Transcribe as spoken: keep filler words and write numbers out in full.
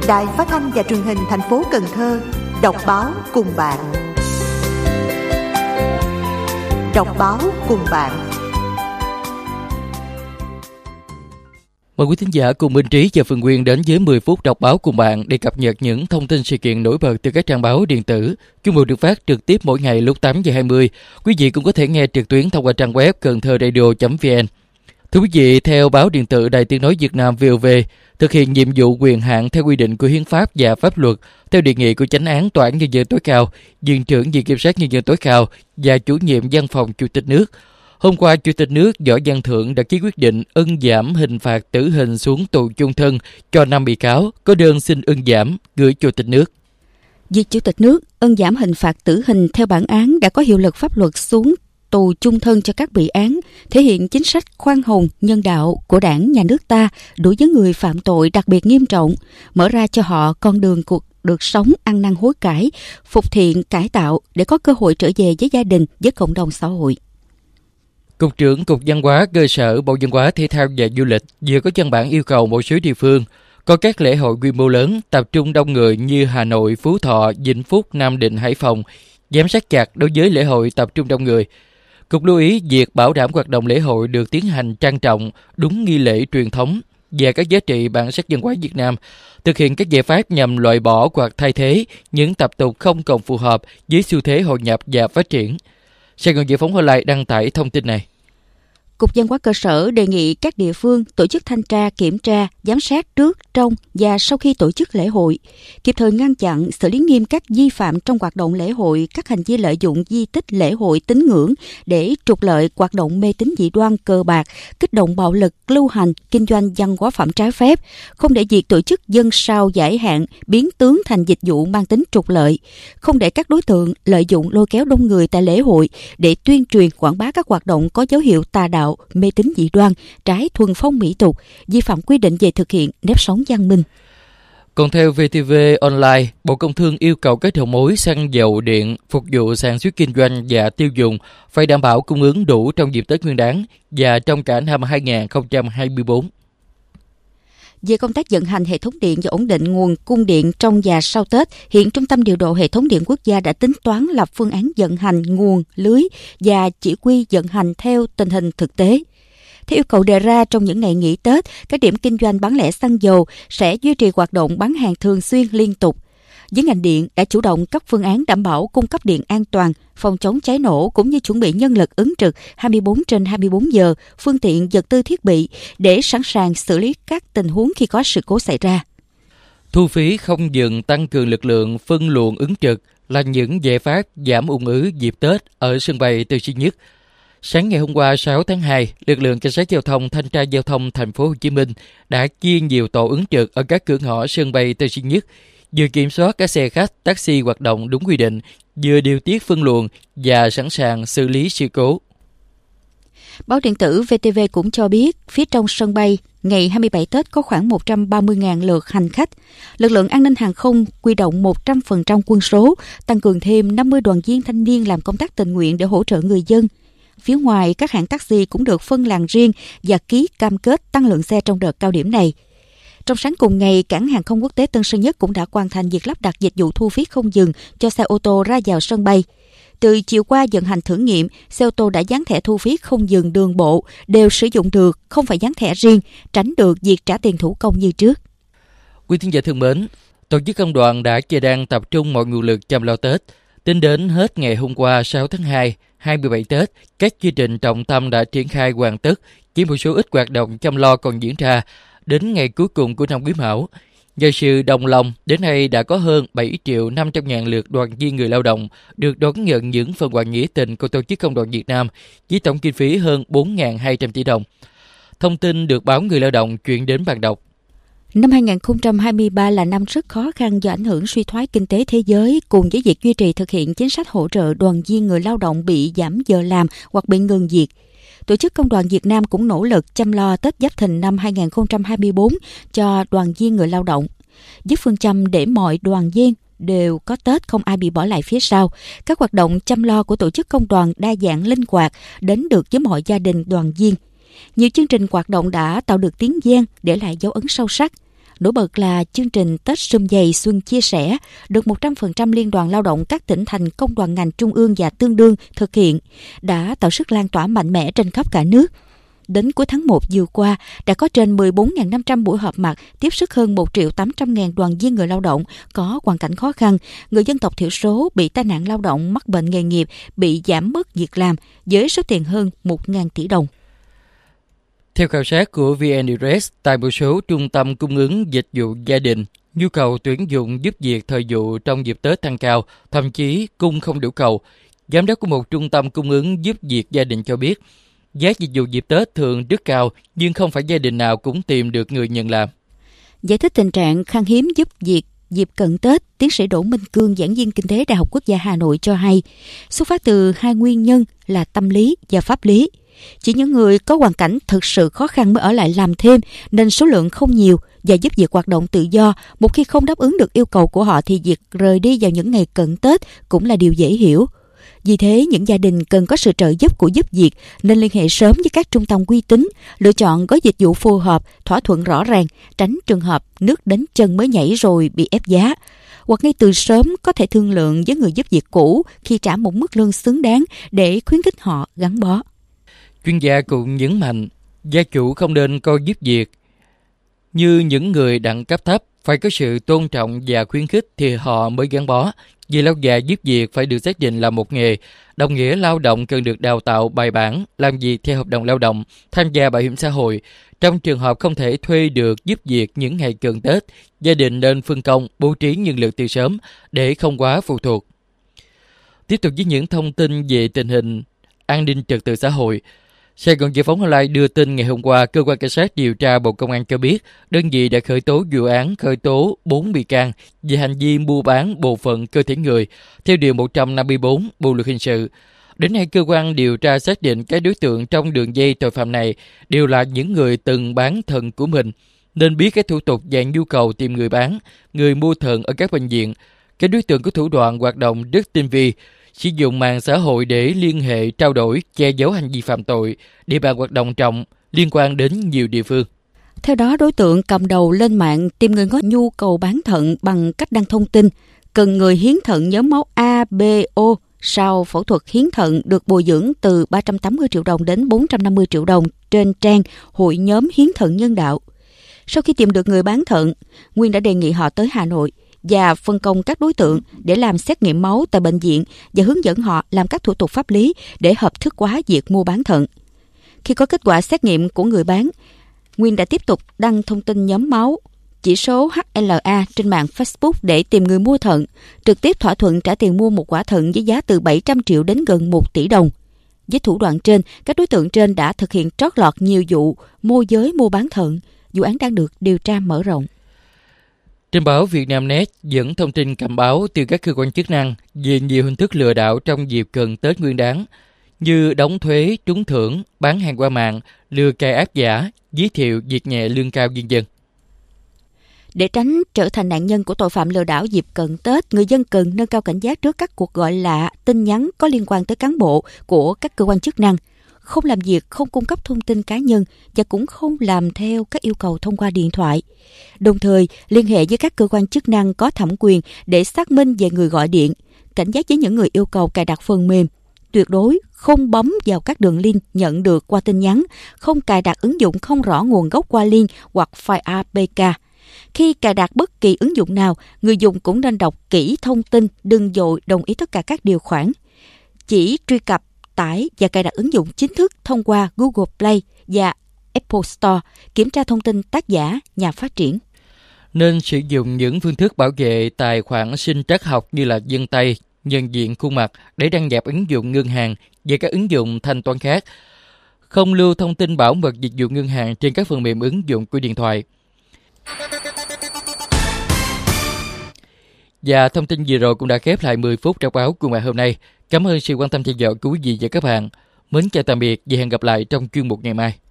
Đài Phát thanh và Truyền hình thành phố Cần Thơ đọc báo cùng bạn. Đọc báo cùng bạn. Mời quý thính giả cùng Minh Trí và Phương Nguyên đến với mười phút đọc báo cùng bạn để cập nhật những thông tin sự kiện nổi bật từ các trang báo điện tử. Chuyên mục được phát trực tiếp mỗi ngày lúc tám giờ hai mươi. Quý vị cũng có thể nghe trực tuyến thông qua trang web cần thơ radio chấm vn. Thưa quý vị, theo báo điện tử Đài Tiếng nói Việt Nam vê o vê, thực hiện nhiệm vụ quyền hạn theo quy định của hiến pháp và pháp luật, theo đề nghị của Chánh án Tòa án Nhân dân tối cao, Viện trưởng Viện Kiểm sát Nhân dân tối cao và chủ nhiệm Văn phòng Chủ tịch nước. Hôm qua, Chủ tịch nước Võ Văn Thưởng đã ký quyết định ân giảm hình phạt tử hình xuống tù chung thân cho năm bị cáo có đơn xin ân giảm gửi Chủ tịch nước. Việc Chủ tịch nước ân giảm hình phạt tử hình theo bản án đã có hiệu lực pháp luật xuống tù chung thân cho các bị án, thể hiện chính sách khoan hồng, nhân đạo của Đảng, Nhà nước ta đối với người phạm tội đặc biệt nghiêm trọng, mở ra cho họ con đường cuộc được sống ăn năn hối cải, phục thiện cải tạo để có cơ hội trở về với gia đình, với cộng đồng xã hội. Cục trưởng Cục Văn hóa Cơ sở Bộ Văn hóa Thể thao và Du lịch vừa có văn bản yêu cầu một số địa phương có các lễ hội quy mô lớn tập trung đông người như Hà Nội, Phú Thọ, Vĩnh Phúc, Nam Định, Hải Phòng giám sát chặt đối với lễ hội tập trung đông người. Cục lưu ý việc bảo đảm hoạt động lễ hội được tiến hành trang trọng, đúng nghi lễ truyền thống và các giá trị bản sắc văn hóa Việt Nam, thực hiện các giải pháp nhằm loại bỏ hoặc thay thế những tập tục không còn phù hợp với xu thế hội nhập và phát triển. Sài Gòn Giải phóng Online đăng tải thông tin này. Cục Văn hóa Cơ sở đề nghị các địa phương tổ chức thanh tra, kiểm tra, giám sát trước, trong và sau khi tổ chức lễ hội, kịp thời ngăn chặn, xử lý nghiêm các vi phạm trong hoạt động lễ hội, các hành vi lợi dụng di tích lễ hội tín ngưỡng để trục lợi, hoạt động mê tín dị đoan, cờ bạc, kích động bạo lực, lưu hành, kinh doanh văn hóa phẩm trái phép, không để việc tổ chức dân sao giải hạn biến tướng thành dịch vụ mang tính trục lợi, không để các đối tượng lợi dụng lôi kéo đông người tại lễ hội để tuyên truyền quảng bá các hoạt động có dấu hiệu tà đạo, mê tín dị đoan, trái thuần phong mỹ tục, vi phạm quy định về thực hiện nếp sống văn minh. Còn theo vê tê vê Online, Bộ Công Thương yêu cầu các đầu mối xăng dầu điện phục vụ sản xuất kinh doanh và tiêu dùng phải đảm bảo cung ứng đủ trong dịp Tết Nguyên đán và trong cả năm hai không hai tư. Về công tác vận hành hệ thống điện và ổn định nguồn cung điện trong và sau Tết, hiện Trung tâm Điều độ Hệ thống Điện Quốc gia đã tính toán lập phương án vận hành nguồn, lưới và chỉ huy vận hành theo tình hình thực tế. Theo yêu cầu đề ra, trong những ngày nghỉ Tết, các điểm kinh doanh bán lẻ xăng dầu sẽ duy trì hoạt động bán hàng thường xuyên liên tục. Với ngành điện đã chủ động các phương án đảm bảo cung cấp điện an toàn, phòng chống cháy nổ cũng như chuẩn bị nhân lực ứng trực hai mươi bốn trên hai mươi bốn giờ, phương tiện, vật tư thiết bị để sẵn sàng xử lý các tình huống khi có sự cố xảy ra. Thu phí không dừng, tăng cường lực lượng phân luồng ứng trực là những giải pháp giảm ùn ứ dịp Tết ở sân bay Tân Sơn Nhất. Sáng ngày hôm qua sáu tháng hai, lực lượng cảnh sát giao thông thanh tra giao thông thành phố Hồ Chí Minh đã chia nhiều tổ ứng trực ở các cửa ngõ sân bay Tân Sơn Nhất, vừa kiểm soát các xe khách, taxi hoạt động đúng quy định, vừa điều tiết phân luồng và sẵn sàng xử lý sự cố. Báo điện tử vê tê vê cũng cho biết, phía trong sân bay, ngày hai mươi bảy Tết có khoảng một trăm ba mươi nghìn lượt hành khách. Lực lượng an ninh hàng không huy động một trăm phần trăm quân số, tăng cường thêm năm mươi đoàn viên thanh niên làm công tác tình nguyện để hỗ trợ người dân. Phía ngoài, các hãng taxi cũng được phân làn riêng và ký cam kết tăng lượng xe trong đợt cao điểm này. Trong sáng cùng ngày, cảng hàng không quốc tế Tân Sơn Nhất cũng đã hoàn thành việc lắp đặt dịch vụ thu phí không dừng cho xe ô tô ra vào sân bay. Từ chiều qua vận hành thử nghiệm, xe ô tô đã dán thẻ thu phí không dừng đường bộ đều sử dụng được, không phải dán thẻ riêng, tránh được việc trả tiền thủ công như trước. Quý thính giả thân mến, tổ chức công đoàn đã và đang tập trung mọi nguồn lực chăm lo Tết. Tính đến hết ngày hôm qua sáu tháng hai, hai mươi bảy Tết, các chương trình trọng tâm đã triển khai hoàn tất, chỉ một số ít hoạt động chăm lo còn diễn ra. Đến ngày cuối cùng của năm Quý Mão, nhờ sự đồng lòng, đến nay đã có hơn bảy triệu năm trăm ngàn lượt đoàn viên người lao động được đón nhận những phần quà nghĩa tình của Tổ chức Công đoàn Việt Nam với tổng kinh phí hơn bốn nghìn hai trăm tỷ đồng. Thông tin được báo Người Lao động chuyển đến bạn đọc. Năm hai không hai ba là năm rất khó khăn do ảnh hưởng suy thoái kinh tế thế giới cùng với việc duy trì thực hiện chính sách hỗ trợ đoàn viên người lao động bị giảm giờ làm hoặc bị ngừng việc. Tổ chức Công đoàn Việt Nam cũng nỗ lực chăm lo Tết Giáp Thìn năm hai không hai tư cho đoàn viên người lao động. Với phương châm để mọi đoàn viên đều có Tết, không ai bị bỏ lại phía sau. Các hoạt động chăm lo của tổ chức công đoàn đa dạng linh hoạt, đến được với mọi gia đình đoàn viên. Nhiều chương trình hoạt động đã tạo được tiếng vang, để lại dấu ấn sâu sắc. Nổi bật là chương trình Tết Sum Vầy Xuân Chia Sẻ được một trăm phần trăm Liên đoàn Lao động các tỉnh thành, công đoàn ngành trung ương và tương đương thực hiện, đã tạo sức lan tỏa mạnh mẽ trên khắp cả nước. Đến cuối tháng một vừa qua, đã có trên mười bốn nghìn năm trăm buổi họp mặt tiếp sức hơn một triệu tám trăm ngàn đoàn viên người lao động có hoàn cảnh khó khăn, người dân tộc thiểu số bị tai nạn lao động, mắc bệnh nghề nghiệp, bị giảm mất việc làm với số tiền hơn một nghìn tỷ đồng. Theo khảo sát của vê en Express, tại một số trung tâm cung ứng dịch vụ gia đình, nhu cầu tuyển dụng giúp việc thời vụ trong dịp Tết tăng cao, thậm chí cung không đủ cầu. Giám đốc của một trung tâm cung ứng giúp việc gia đình cho biết, giá dịch vụ dịp Tết thường rất cao, nhưng không phải gia đình nào cũng tìm được người nhận làm. Giải thích tình trạng khan hiếm giúp việc dịp cận Tết, tiến sĩ Đỗ Minh Cương, giảng viên kinh tế Đại học Quốc gia Hà Nội cho hay, xuất phát từ hai nguyên nhân là tâm lý và pháp lý. Chỉ những người có hoàn cảnh thực sự khó khăn mới ở lại làm thêm, nên số lượng không nhiều, và giúp việc hoạt động tự do. Một khi không đáp ứng được yêu cầu của họ thì việc rời đi vào những ngày cận Tết cũng là điều dễ hiểu. Vì thế, những gia đình cần có sự trợ giúp của giúp việc nên liên hệ sớm với các trung tâm uy tín, lựa chọn gói dịch vụ phù hợp, thỏa thuận rõ ràng, tránh trường hợp nước đến chân mới nhảy rồi bị ép giá. Hoặc ngay từ sớm có thể thương lượng với người giúp việc cũ khi trả một mức lương xứng đáng để khuyến khích họ gắn bó. Chuyên gia cũng nhấn mạnh, gia chủ không nên coi giúp việc như những người đẳng cấp thấp, phải có sự tôn trọng và khuyến khích thì họ mới gắn bó. Vì lâu dài giúp việc phải được xác định là một nghề, đồng nghĩa lao động cần được đào tạo bài bản, làm việc theo hợp đồng lao động, tham gia bảo hiểm xã hội. Trong trường hợp không thể thuê được giúp việc những ngày cận Tết, gia đình nên phân công, bố trí nhân lực từ sớm để không quá phụ thuộc. Tiếp tục với những thông tin về tình hình an ninh trật tự xã hội. Sài Gòn Giải phóng Online đưa tin ngày hôm qua, Cơ quan Cảnh sát điều tra Bộ Công an cho biết, đơn vị đã khởi tố vụ án khởi tố bốn bị can về hành vi mua bán bộ phận cơ thể người, theo Điều một trăm năm mươi tư Bộ Luật Hình sự. Đến nay, cơ quan điều tra xác định các đối tượng trong đường dây tội phạm này đều là những người từng bán thận của mình, nên biết các thủ tục và nhu cầu tìm người bán, người mua thận ở các bệnh viện. Các đối tượng có thủ đoạn hoạt động rất tinh vi, sử dụng mạng xã hội để liên hệ, trao đổi, che giấu hành vi phạm tội, địa bàn hoạt động rộng, liên quan đến nhiều địa phương. Theo đó, đối tượng cầm đầu lên mạng tìm người có nhu cầu bán thận bằng cách đăng thông tin cần người hiến thận nhóm máu A, B, O sau phẫu thuật hiến thận được bồi dưỡng từ ba trăm tám mươi triệu đồng đến bốn trăm năm mươi triệu đồng trên trang Hội nhóm Hiến thận Nhân đạo. Sau khi tìm được người bán thận, Nguyên đã đề nghị họ tới Hà Nội và phân công các đối tượng để làm xét nghiệm máu tại bệnh viện và hướng dẫn họ làm các thủ tục pháp lý để hợp thức hóa việc mua bán thận. Khi có kết quả xét nghiệm của người bán, Nguyên đã tiếp tục đăng thông tin nhóm máu, chỉ số H L A trên mạng Facebook để tìm người mua thận, trực tiếp thỏa thuận trả tiền mua một quả thận với giá từ bảy trăm triệu đến gần một tỷ đồng. Với thủ đoạn trên, các đối tượng trên đã thực hiện trót lọt nhiều vụ môi giới mua bán thận. Vụ án đang được điều tra mở rộng. Trên báo Vietnamnet dẫn thông tin cảnh báo từ các cơ quan chức năng về nhiều hình thức lừa đảo trong dịp cận Tết Nguyên đán, như đóng thuế, trúng thưởng, bán hàng qua mạng, lừa cài app giả, giới thiệu việc nhẹ lương cao vân vân. Để tránh trở thành nạn nhân của tội phạm lừa đảo dịp cận Tết, người dân cần nâng cao cảnh giác trước các cuộc gọi lạ, tin nhắn có liên quan tới cán bộ của các cơ quan chức năng, không làm việc, không cung cấp thông tin cá nhân và cũng không làm theo các yêu cầu thông qua điện thoại. Đồng thời, liên hệ với các cơ quan chức năng có thẩm quyền để xác minh về người gọi điện, cảnh giác với những người yêu cầu cài đặt phần mềm. Tuyệt đối không bấm vào các đường link nhận được qua tin nhắn, không cài đặt ứng dụng không rõ nguồn gốc qua link hoặc file a pê ca. Khi cài đặt bất kỳ ứng dụng nào, người dùng cũng nên đọc kỹ thông tin, đừng vội đồng ý tất cả các điều khoản. Chỉ truy cập, tải và cài đặt ứng dụng chính thức thông qua Google Play và Apple Store, kiểm tra thông tin tác giả, nhà phát triển. Nên sử dụng những phương thức bảo vệ tài khoản sinh trắc học như là vân tay, nhận diện khuôn mặt để đăng nhập ứng dụng ngân hàng và các ứng dụng thanh toán khác. Không lưu thông tin bảo mật dịch vụ ngân hàng trên các phần mềm ứng dụng của điện thoại. Và thông tin vừa rồi cũng đã khép lại mười phút đọc báo của ngày hôm nay. Cảm ơn sự quan tâm theo dõi của quý vị và các bạn. Mến chào tạm biệt và hẹn gặp lại trong chuyên mục ngày mai.